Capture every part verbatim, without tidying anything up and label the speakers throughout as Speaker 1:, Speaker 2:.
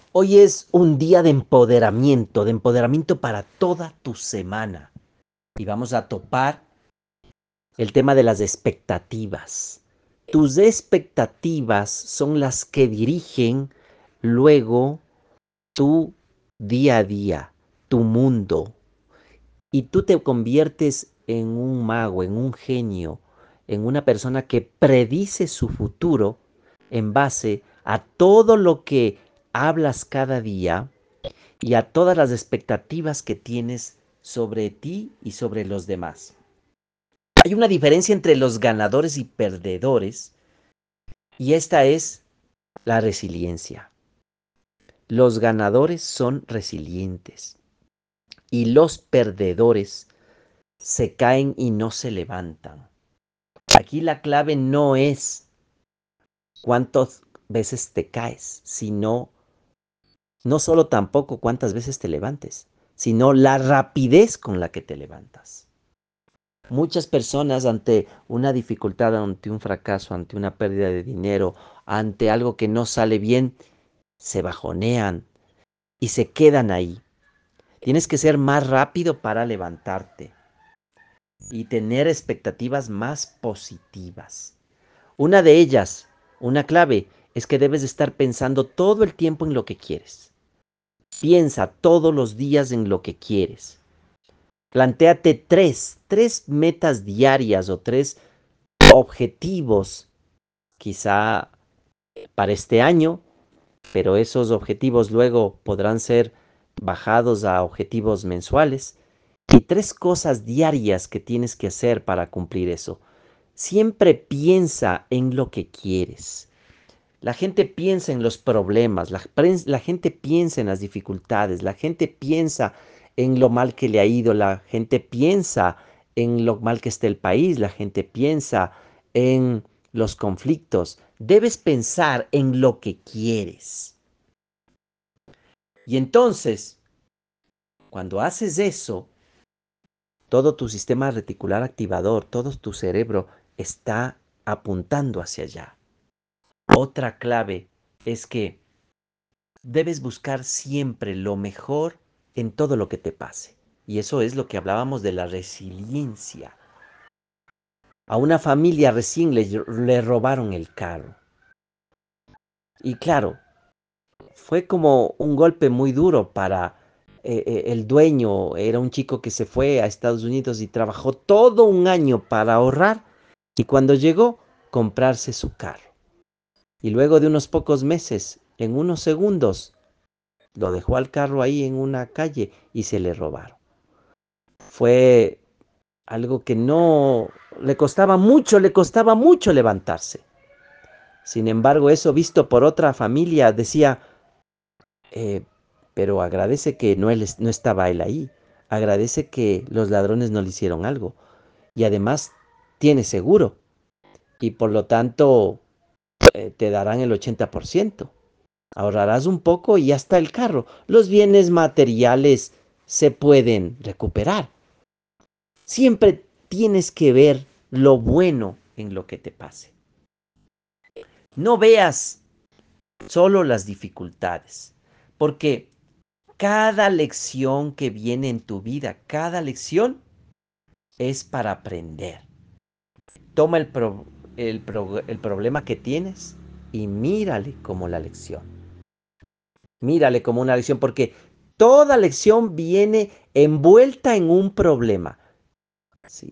Speaker 1: Hoy es un día de empoderamiento, de empoderamiento para toda tu semana. Y vamos a topar el tema de las expectativas. Tus expectativas son las que dirigen luego tu día a día, tu mundo. Y tú te conviertes en un mago, en un genio, en una persona que predice su futuro en base a todo lo que hablas cada día y a todas las expectativas que tienes sobre ti y sobre los demás. Hay una diferencia entre los ganadores y perdedores, y esta es la resiliencia. Los ganadores son resilientes y los perdedores se caen y no se levantan. Aquí la clave no es cuántas veces te caes, sino no solo tampoco cuántas veces te levantes, sino la rapidez con la que te levantas. Muchas personas ante una dificultad, ante un fracaso, ante una pérdida de dinero, ante algo que no sale bien, se bajonean y se quedan ahí. Tienes que ser más rápido para levantarte y tener expectativas más positivas. Una de ellas, una clave, es que debes de estar pensando todo el tiempo en lo que quieres. Piensa todos los días en lo que quieres. Plantéate tres, tres metas diarias o tres objetivos, quizá para este año, pero esos objetivos luego podrán ser bajados a objetivos mensuales. Y tres cosas diarias que tienes que hacer para cumplir eso. Siempre piensa en lo que quieres. La gente piensa en los problemas, la, la gente piensa en las dificultades, la gente piensa en lo mal que le ha ido, la gente piensa en lo mal que está el país, la gente piensa en los conflictos. Debes pensar en lo que quieres. Y entonces, cuando haces eso, todo tu sistema reticular activador, todo tu cerebro está apuntando hacia allá. Otra clave es que debes buscar siempre lo mejor en todo lo que te pase. Y eso es lo que hablábamos de la resiliencia. A una familia recién le, le robaron el carro. Y claro, fue como un golpe muy duro para eh, eh, el dueño. Era un chico que se fue a Estados Unidos y trabajó todo un año para ahorrar y cuando llegó, comprarse su carro. Y luego de unos pocos meses, en unos segundos, lo dejó al carro ahí en una calle y se le robaron. Fue algo que no le costaba mucho, le costaba mucho levantarse. Sin embargo, eso visto por otra familia decía, eh, pero agradece que no, él, no estaba él ahí. Agradece que los ladrones no le hicieron algo. Y además tiene seguro. Y por lo tanto eh, te darán el ochenta por ciento. Ahorrarás un poco y hasta el carro. Los bienes materiales se pueden recuperar. Siempre tienes que ver lo bueno en lo que te pase. No veas solo las dificultades, porque cada lección que viene en tu vida, cada lección es para aprender. Toma el, pro, el, pro, el problema que tienes y mírale como la lección. Mírale como una lección, porque toda lección viene envuelta en un problema. ¿Sí?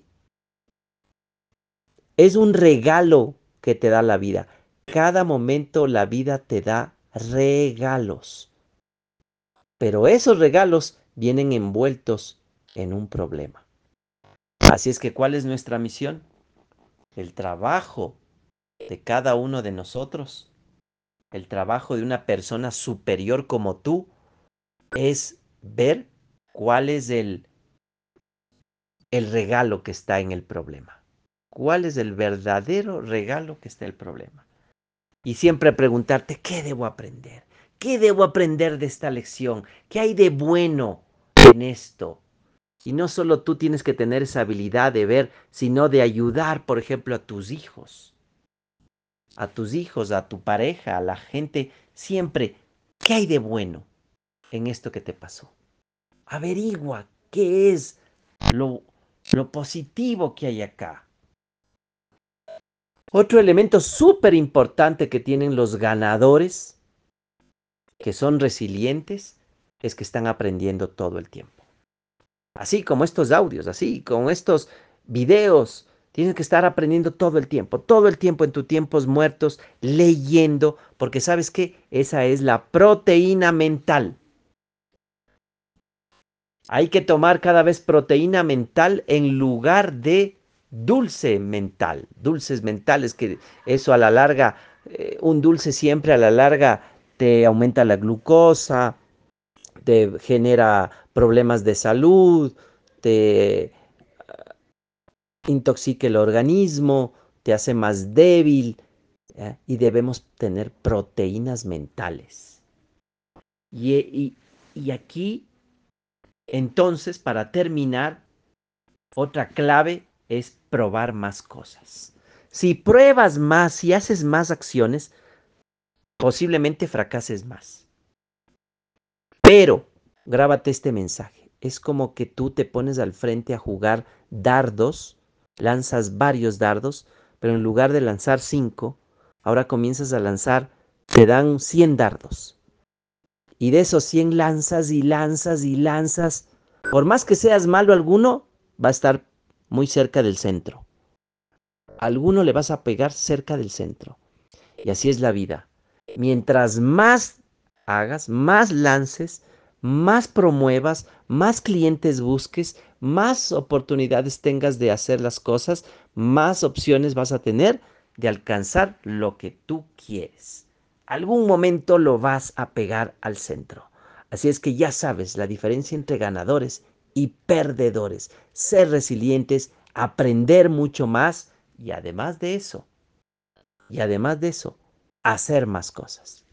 Speaker 1: Es un regalo que te da la vida. Cada momento la vida te da regalos. Pero esos regalos vienen envueltos en un problema. Así es que, ¿cuál es nuestra misión? El trabajo de cada uno de nosotros, el trabajo de una persona superior como tú, es ver cuál es el, el regalo que está en el problema. ¿Cuál es el verdadero regalo que está en el problema? Y siempre preguntarte, ¿qué debo aprender? ¿Qué debo aprender de esta lección? ¿Qué hay de bueno en esto? Y no solo tú tienes que tener esa habilidad de ver, sino de ayudar, por ejemplo, a tus hijos. A tus hijos, a tu pareja, a la gente. Siempre ¿qué hay de bueno en esto que te pasó? Averigua qué es lo, lo positivo que hay acá. Otro elemento súper importante que tienen los ganadores, que son resilientes, es que están aprendiendo todo el tiempo. Así como estos audios, así como estos videos, tienes que estar aprendiendo todo el tiempo, todo el tiempo en tus tiempos muertos, leyendo, porque sabes que esa es la proteína mental. Hay que tomar cada vez proteína mental en lugar de dulce mental, dulces mentales, que eso a la larga, eh, un dulce siempre a la larga te aumenta la glucosa, te genera problemas de salud, te intoxica el organismo, te hace más débil, ¿ya? Y debemos tener proteínas mentales. Y, y, y aquí, entonces, para terminar, otra clave es probar más cosas. Si pruebas más, si haces más acciones, posiblemente fracases más. Pero, grábate este mensaje. Es como que tú te pones al frente a jugar dardos, lanzas varios dardos, pero en lugar de lanzar cinco, ahora comienzas a lanzar, te dan cien dardos. Y de esos cien lanzas y lanzas y lanzas. Por más que seas malo alguno, va a estar muy cerca del centro. Alguno le vas a pegar cerca del centro. Y así es la vida. Mientras más hagas, más lances, más promuevas, más clientes busques, más oportunidades tengas de hacer las cosas, más opciones vas a tener de alcanzar lo que tú quieres. Algún momento lo vas a pegar al centro. Así es que ya sabes la diferencia entre ganadores y perdedores. Ser resilientes, aprender mucho más y además de eso, y además de eso, hacer más cosas.